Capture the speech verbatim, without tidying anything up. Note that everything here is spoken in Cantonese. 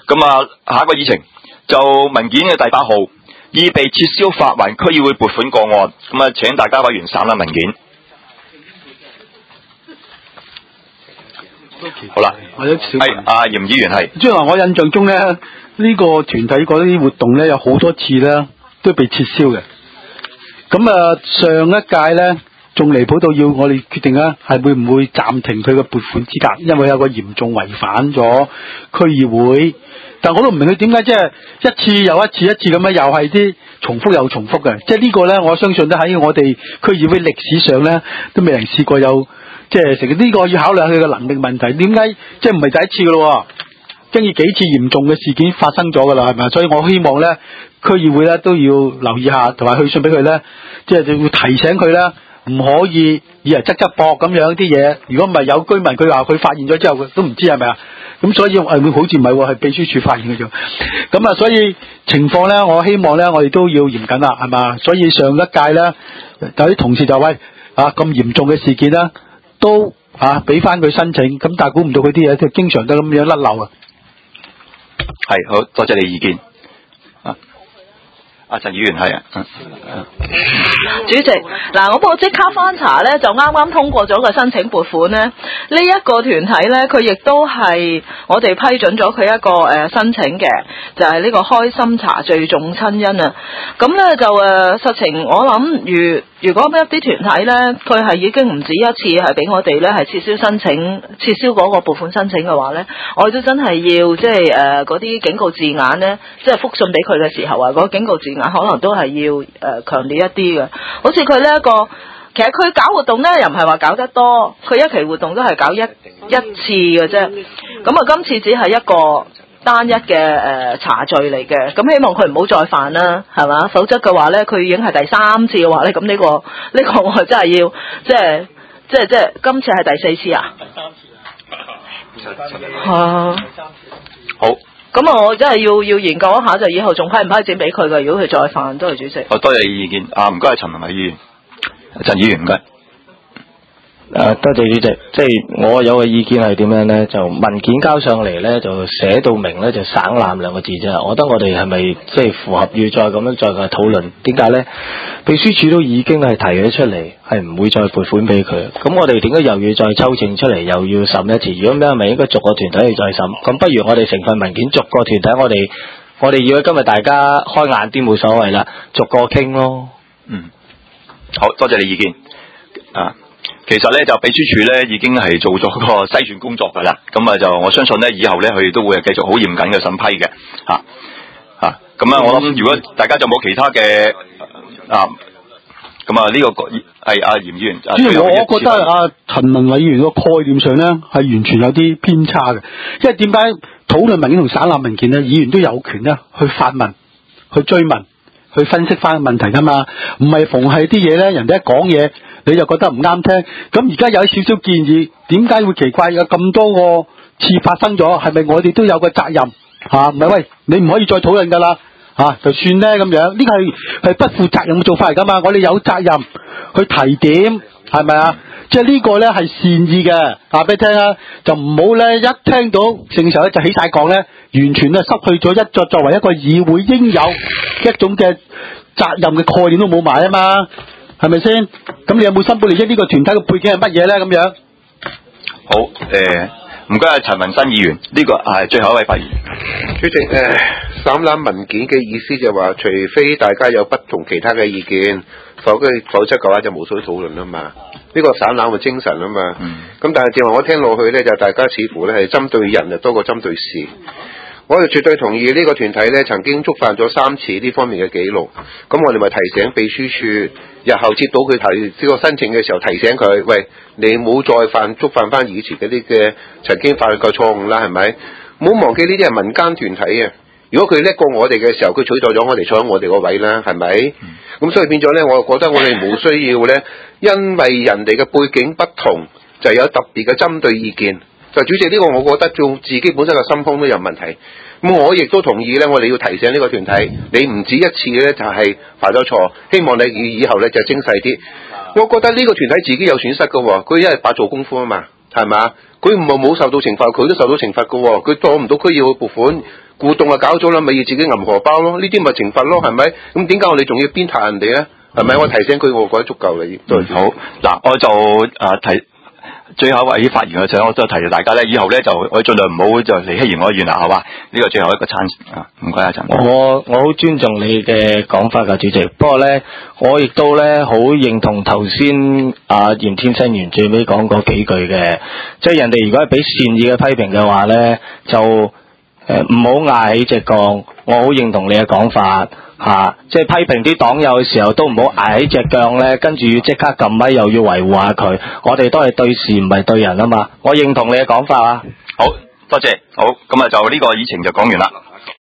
咁啊，下一個議程就文件嘅第八號，已被撤銷發還區議會撥款個案。咁啊，請大家委員省覽文件。好啦，係阿嚴議員係。 即係話我印象中咧，呢、呢個團體嗰啲活動咧有好多次咧都被撤銷嘅。咁啊，上一屆咧仲離譜到要我哋決定咧係會唔會暫停佢嘅撥款資格，因為有個嚴重違反咗區議會。但我都唔明佢點解即係一次又一次一次咁樣又係啲重複又重複嘅。即係呢個咧，我相信咧喺我哋區議會歷史上咧都未能試過有。即係成呢個要考慮下佢嘅能力問題，點解即係唔係第一次噶咯？跟住幾次嚴重嘅事件發生咗噶啦，係咪？所以我希望咧區議會咧都要留意下，同埋去信俾佢咧，即係就要提醒佢咧，唔可以以為側側膊咁樣啲嘢。如果唔係有居民佢話佢發現咗之後，佢都唔知係咪啊？咁所以誒會好似唔係喎，係秘書處發現嘅啫。咁啊，所以情況咧，我希望咧我哋都要嚴謹啦，係嘛？所以上一屆咧有啲同事就喂啊咁嚴重嘅事件啦。都啊俾翻佢申請，咁但係估唔到佢啲嘢，就經常都咁樣甩漏啊。 係，好多謝你意見。啊，阿陳議員係啊。 主席，嗱，我我即刻翻查咧，就啱啱通過咗個申請撥款咧。呢、這、一個團體咧，佢亦都係我哋批准咗佢一個誒、呃、申請嘅，就係、是、呢個開心茶聚眾親恩啊。咁咧就誒、呃、實情，我諗如如果一啲團體咧，佢係已經唔止一次係俾我哋咧係撤銷申請、撤銷嗰個撥款申請嘅話咧，我都真係要即係誒嗰啲警告字眼咧，即係覆信俾佢嘅時候啊，嗰、那個、警告字眼可能都係要誒、呃、強烈一啲嘅。好似佢呢一個，其實佢搞活動咧又唔係話搞得多，佢一期活動都係搞一一次嘅啫。咁啊，今次只係一個單一嘅誒、呃、茶聚嚟嘅，咁希望佢唔好再犯啦，係嘛？否則嘅話咧，佢已經係第三次嘅話咧，咁呢、呢個呢、呢個我真係要即係即係即係今次係第四次啊！第三次啊！啊！ 好。 咁啊，我真係要要研究一下，就以後仲批唔批錢俾佢嘅？如果佢再犯，多謝主席。 好，多謝意見。啊，唔該，陳文偉議員。陳議員，唔該。 誒、啊，多謝主席。即係我有個意見係點樣咧？就文件交上嚟咧，就寫到明咧，就省覽兩個字啫。我覺得我哋係咪即係符合要再咁樣再嘅討論？點解咧？秘書處都已經係提咗出嚟，係唔會再撥款俾佢。咁我哋點解又要再抽證出嚟，又要審一次？如果咩係咪應該逐個團體去再審？咁不如我哋成份文件逐個團體，我哋我哋要今日大家開眼啲冇所謂啦，逐個傾咯。 嗯，好多謝你意見。啊。其實咧就秘書處咧已經係做咗個篩選工作噶啦，咁啊就我相信咧以後咧佢哋都會係繼續好嚴謹嘅審批嘅，吓吓咁啊我諗如果大家就冇其他嘅啊，咁啊呢個係阿嚴議員。 主席，我我覺得阿陳文偉議員個概念上咧係完全有啲偏差嘅，因為點解討論文件同省覽文件咧，議員都有權咧去發問、去追問、去分析翻問題噶嘛，唔係逢係啲嘢咧，人哋一講嘢。你就覺得唔啱聽，咁而家有少少建議，點解會奇怪有咁多個次發生咗？係咪我哋都有個責任嚇？唔係喂，你唔可以再討論㗎啦嚇，就算咧咁樣，呢個係係不負責任嘅做法嚟㗎嘛。我哋有責任去提點，係咪啊？即係呢個咧係善意嘅，話俾你聽啊，就唔好咧一聽到正常咧就起晒槓咧，完全咧失去咗一作作為一個議會應有一種嘅責任嘅概念都冇埋啊嘛。係咪先？咁你有冇申報利益？呢個團體嘅背景係乜嘢咧？咁樣好，誒，唔該，陳文新議員，呢、這個係最後一位發言。 主席，誒，省覽文件嘅意思就話，除非大家有不同其他嘅意見，否則否則嘅話就無需討論啊嘛。呢、這個省覽嘅精神啊嘛。咁、嗯、但係正話我聽落去咧，就大家似乎咧係針對人就多過針對事。我哋絕對同意呢個團體咧曾經觸犯咗三次呢方面嘅記錄，咁我哋咪提醒秘書處，日後接到佢提呢個申請嘅時候提醒佢，喂，你冇再犯觸犯翻以前嗰啲嘅曾經犯過錯誤啦，係咪？唔好忘記呢啲係民間團體啊！如果佢叻過我哋嘅時候，佢取代咗我哋坐喺我哋個位啦，係咪？咁、嗯、所以變咗咧，我覺得我哋冇需要咧，因為人哋嘅背景不同，就有特別嘅針對意見。就主席呢個，我覺得做自己本身嘅心胸都有問題。咁我亦都同意咧，我哋要提醒呢個團體，你唔止一次咧就係犯咗錯，希望你以以後咧就精細啲。我覺得呢個團體自己有損失㗎喎，佢一係白做功夫啊嘛，係嘛？佢唔係冇受到懲罰，佢都受到懲罰㗎喎，佢攞唔到區議會撥款， 故宮啊搞咗啦，咪要自己揞荷包咯，呢啲咪懲罰咯，係咪？咁點解我哋仲要鞭撻人哋咧？係咪？我提醒佢，我覺得足夠啦，已經。 嗯、好，嗱，我就誒、呃、提。最後一位發言嘅時候，我都提示大家咧，以後咧就我盡量唔好就離棄我遠啦，係嘛？呢個最後一個餐啊，唔該阿陳。 我我好尊重你嘅講法㗎，主席。不過咧，我亦都咧好認同頭先阿嚴天新元最尾講嗰幾句嘅，即係人哋如果係俾善意嘅批評嘅話咧，就誒唔好嗌起隻槓。我好認同你嘅講法。吓、啊，即係批評啲黨友嘅時候，都唔好捱起隻腳咧，跟住要即刻撳咪，又要維護下佢。我哋都係對事唔係對人啊嘛。我認同你嘅講法啊。 好多謝，好，咁啊就呢個議程就講完啦。